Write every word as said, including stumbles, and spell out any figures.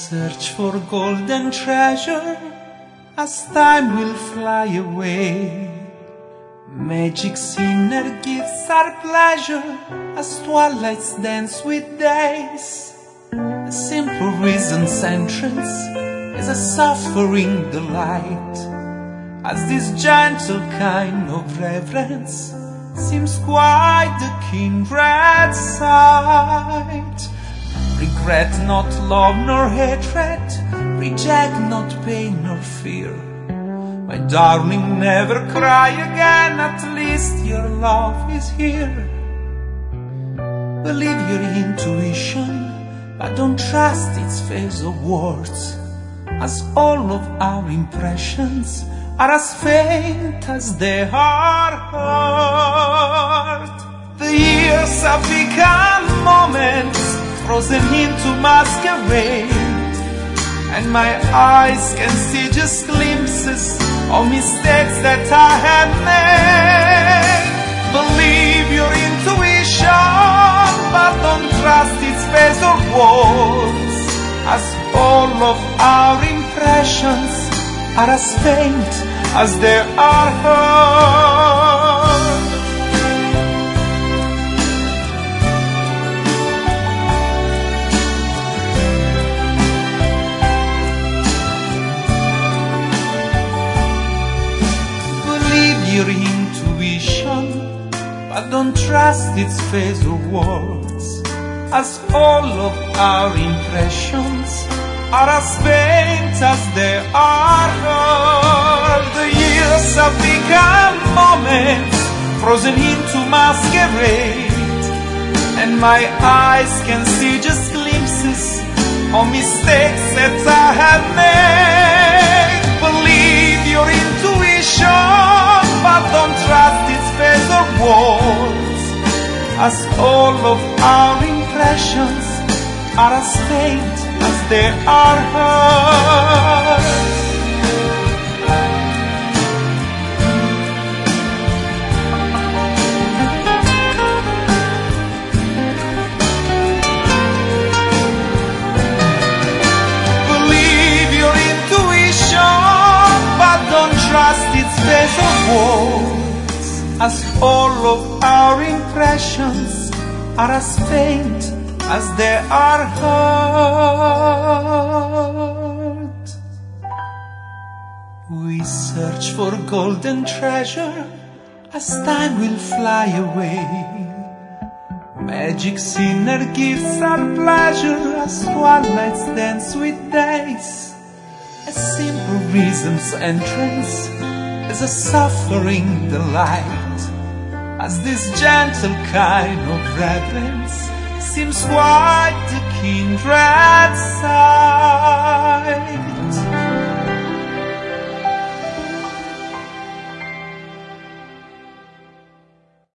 search for golden treasure as time will fly away. Magic's inner gifts are pleasure as twilights dance with days. A simple reason's entrance is a suffering delight, as this gentle kind of reverence seems quite the kindred sight. Regret not love nor hatred, reject not pain nor fear. My darling, never cry again, at least your love is here. Believe your intuition, but don't trust its face of words, as all of our impressions are as faint as they are heard. The years have become moments frozen into masquerade, and my eyes can see just glimpses of mistakes that I have made. Believe your intuition, but don't trust its face or words, as all of our impressions are as faint as they are heard. Believe your intuition, but don't trust its face or words, as all of our impressions are as faint as they are heard. The years have become moments frozen into masquerade, and my eyes can see just glimpses of mistakes that I have made. Believe your intuition, but don't trust its face or words, as all of our impressions are as faint as they are heard. Believe your intuition, but don't trust its face or words, as all of our impressions are as faint as they are heard. We search for golden treasure as time will fly away. Magic's inner gifts are pleasure as twilights dance with days. A simple reason's entrance is a suffering delight, as this gentle kind of reverence seems quite the kindred sight.